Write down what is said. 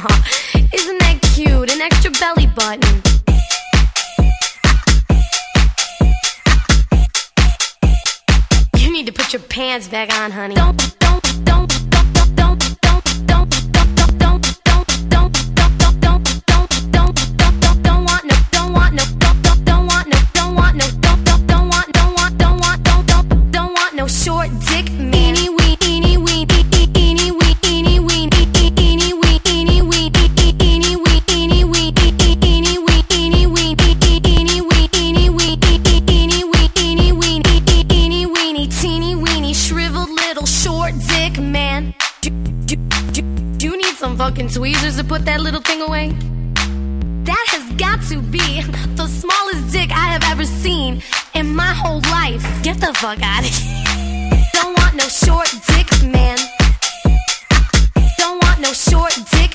Isn't that cute? An extra belly button. You need to put your pants back on, honey. Don't want no short dick man. Fucking tweezers to put that little thing away. That has got to be the smallest dick I have ever seen in my whole life. Get the fuck out of here. Don't want no short dick man. Don't want no short dick